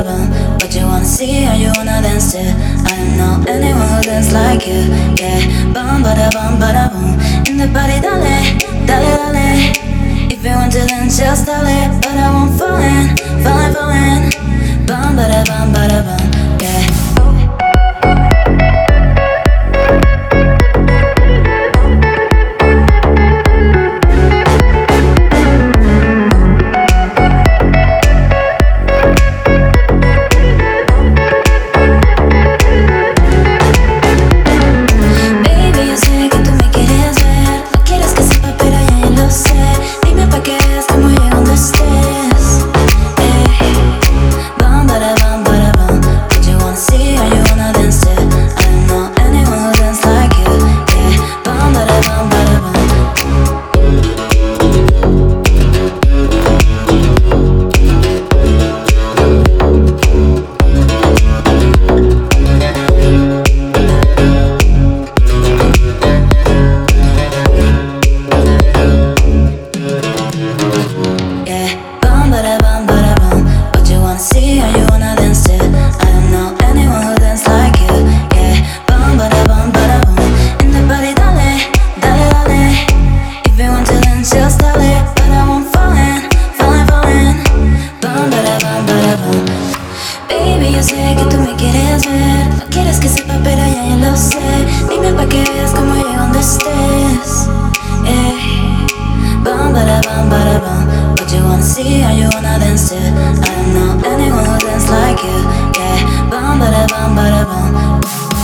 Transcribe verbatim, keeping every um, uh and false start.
bum. What you wanna see or you wanna dance to? I don't know anyone who dance like you. Yeah, bum bada bum bada boom. In the party, dale, dale, dale. If you want to dance, just dale. But I won't fall in, fall in, fall in. Bum bada bum bada bum. Yeah. What you wanna see or you wanna dance to? I don't know anyone who dance like you. Yeah, bum bada bum bada bum.